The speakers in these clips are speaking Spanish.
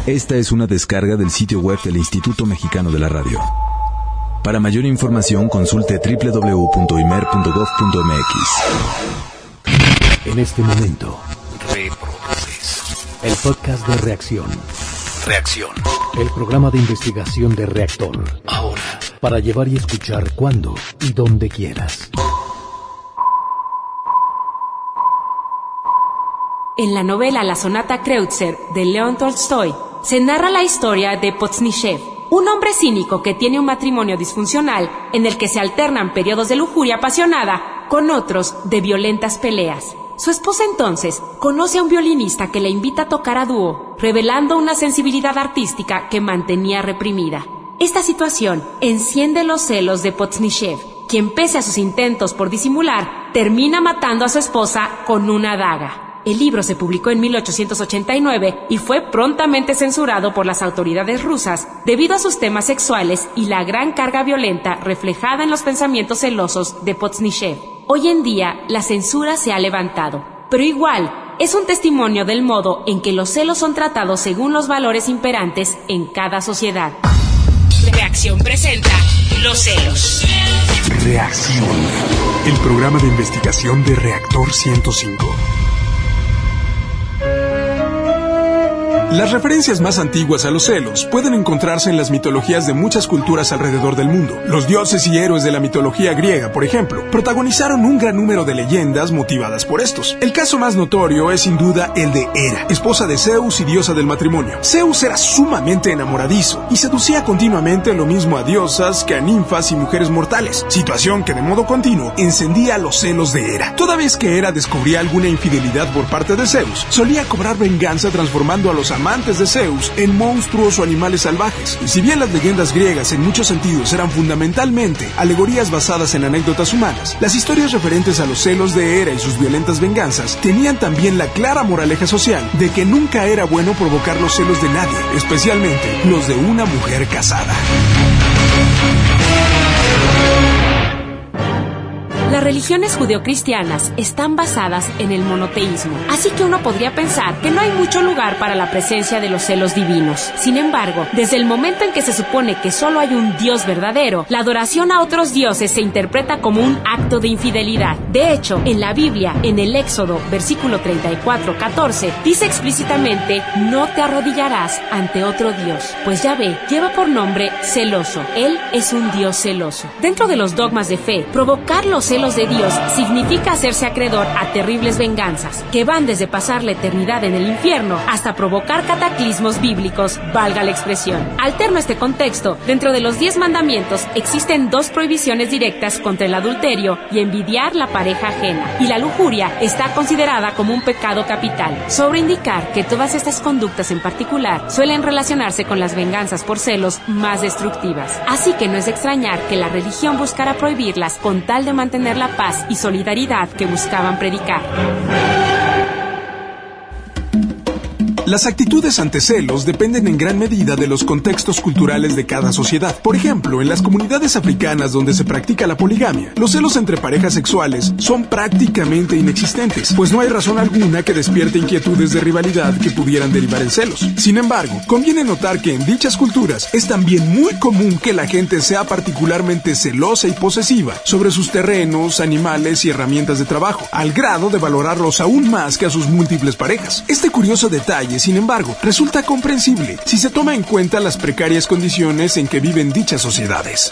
Esta es una descarga del sitio web del Instituto Mexicano de la Radio. Para mayor información, consulte www.imer.gov.mx. En este momento, reproduces el podcast de Reacción. Reacción. El programa de investigación de Reactor. Ahora, para llevar y escuchar cuando y donde quieras. En la novela La sonata Kreutzer de León Tolstoy, se narra la historia de Potsnishev, un hombre cínico que tiene un matrimonio disfuncional en el que se alternan periodos de lujuria apasionada con otros de violentas peleas. Su esposa entonces conoce a un violinista que le invita a tocar a dúo, revelando una sensibilidad artística que mantenía reprimida. Esta situación enciende los celos de Potsnishev, quien pese a sus intentos por disimular, termina matando a su esposa con una daga. El libro se publicó en 1889 y fue prontamente censurado por las autoridades rusas debido a sus temas sexuales y la gran carga violenta reflejada en los pensamientos celosos de Potsnishev. Hoy en día, la censura se ha levantado, pero igual es un testimonio del modo en que los celos son tratados según los valores imperantes en cada sociedad. Reacción presenta Los celos. Reacción, el programa de investigación de Reactor 105. Las referencias más antiguas a los celos pueden encontrarse en las mitologías de muchas culturas alrededor del mundo. Los dioses y héroes de la mitología griega, por ejemplo, protagonizaron un gran número de leyendas motivadas por estos. El caso más notorio es sin duda el de Hera, esposa de Zeus y diosa del matrimonio. Zeus era sumamente enamoradizo y seducía continuamente lo mismo a diosas que a ninfas y mujeres mortales, situación que de modo continuo encendía los celos de Hera. Toda vez que Hera descubría alguna infidelidad por parte de Zeus, solía cobrar venganza transformando a los amantes de Zeus en monstruos o animales salvajes. Y si bien las leyendas griegas en muchos sentidos eran fundamentalmente alegorías basadas en anécdotas humanas, las historias referentes a los celos de Hera y sus violentas venganzas tenían también la clara moraleja social de que nunca era bueno provocar los celos de nadie, especialmente los de una mujer casada. Las religiones judeocristianas están basadas en el monoteísmo, así que uno podría pensar que no hay mucho lugar para la presencia de los celos divinos. Sin embargo, desde el momento en que se supone que solo hay un Dios verdadero, la adoración a otros dioses se interpreta como un acto de infidelidad. De hecho, en la Biblia, en el Éxodo, versículo 34-14, dice explícitamente: no te arrodillarás ante otro Dios, pues Yahvé lleva por nombre celoso. Él es un Dios celoso. Dentro de los dogmas de fe, provocar los celos de Dios significa hacerse acreedor a terribles venganzas, que van desde pasar la eternidad en el infierno hasta provocar cataclismos bíblicos, valga la expresión. Alterno este contexto, dentro de los 10 mandamientos existen 2 prohibiciones directas contra el adulterio y envidiar la pareja ajena, y la lujuria está considerada como un pecado capital. Sobre indicar que todas estas conductas en particular suelen relacionarse con las venganzas por celos más destructivas, así que no es de extrañar que la religión buscara prohibirlas con tal de mantener la paz y solidaridad que buscaban predicar. Las actitudes ante celos dependen en gran medida de los contextos culturales de cada sociedad. Por ejemplo, en las comunidades africanas donde se practica la poligamia, los celos entre parejas sexuales son prácticamente inexistentes, pues no hay razón alguna que despierte inquietudes de rivalidad que pudieran derivar en celos. Sin embargo, conviene notar que en dichas culturas es también muy común que la gente sea particularmente celosa y posesiva sobre sus terrenos, animales y herramientas de trabajo, al grado de valorarlos aún más que a sus múltiples parejas. Este curioso detalle, sin embargo, resulta comprensible si se toma en cuenta las precarias condiciones en que viven dichas sociedades.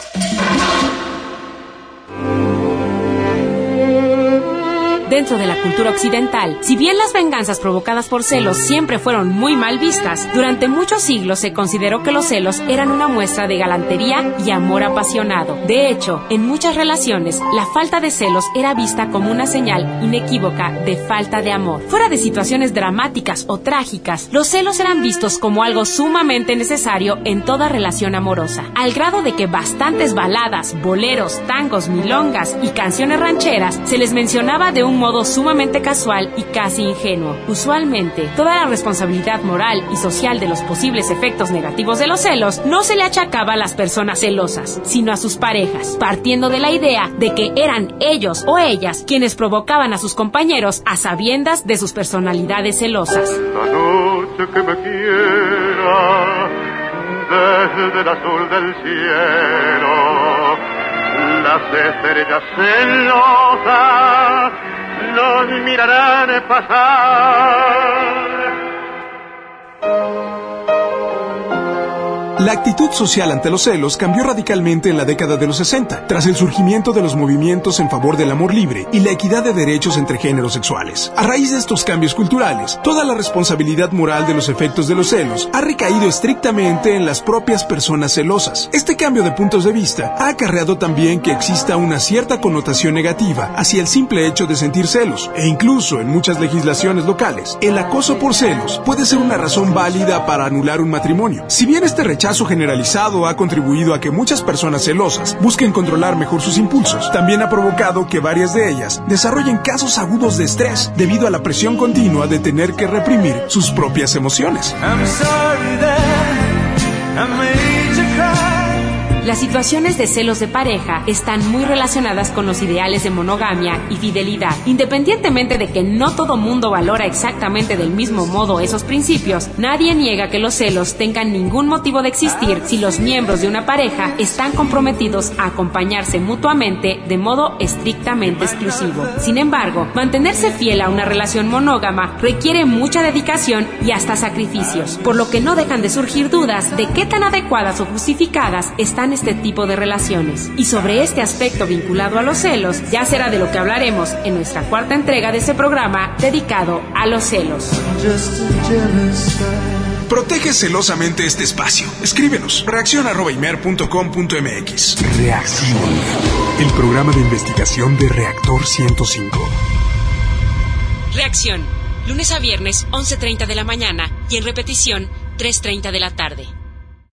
Dentro de la cultura occidental, si bien las venganzas provocadas por celos siempre fueron muy mal vistas, durante muchos siglos se consideró que los celos eran una muestra de galantería y amor apasionado. De hecho, en muchas relaciones, la falta de celos era vista como una señal inequívoca de falta de amor. Fuera de situaciones dramáticas o trágicas, los celos eran vistos como algo sumamente necesario en toda relación amorosa, al grado de que bastantes baladas, boleros, tangos, milongas y canciones rancheras se les mencionaba de un modo sumamente casual y casi ingenuo. Usualmente, toda la responsabilidad moral y social de los posibles efectos negativos de los celos no se le achacaba a las personas celosas, sino a sus parejas, partiendo de la idea de que eran ellos o ellas quienes provocaban a sus compañeros a sabiendas de sus personalidades celosas. La noche que me quiera del azul del cielo, las estrellas celosas los mirarán pasar. La actitud social ante los celos cambió radicalmente en la década de los 60, tras el surgimiento de los movimientos en favor del amor libre y la equidad de derechos entre géneros sexuales. A raíz de estos cambios culturales, toda la responsabilidad moral de los efectos de los celos ha recaído estrictamente en las propias personas celosas. Este cambio de puntos de vista ha acarreado también que exista una cierta connotación negativa hacia el simple hecho de sentir celos, e incluso en muchas legislaciones locales, el acoso por celos puede ser una razón válida para anular un matrimonio. Si bien este rechazo generalizado ha contribuido a que muchas personas celosas busquen controlar mejor sus impulsos, también ha provocado que varias de ellas desarrollen casos agudos de estrés debido a la presión continua de tener que reprimir sus propias emociones. Las situaciones de celos de pareja están muy relacionadas con los ideales de monogamia y fidelidad. Independientemente de que no todo mundo valora exactamente del mismo modo esos principios, nadie niega que los celos tengan ningún motivo de existir si los miembros de una pareja están comprometidos a acompañarse mutuamente de modo estrictamente exclusivo. Sin embargo, mantenerse fiel a una relación monógama requiere mucha dedicación y hasta sacrificios, por lo que no dejan de surgir dudas de qué tan adecuadas o justificadas están este tipo de relaciones. Y sobre este aspecto vinculado a los celos, ya será de lo que hablaremos en nuestra cuarta entrega de este programa dedicado a los celos. Protege celosamente este espacio. Escríbenos. reaccion@imer.com.mx. Reacción. El programa de investigación de Reactor 105. Reacción. Lunes a viernes, 11:30 de la mañana y en repetición, 3:30 de la tarde.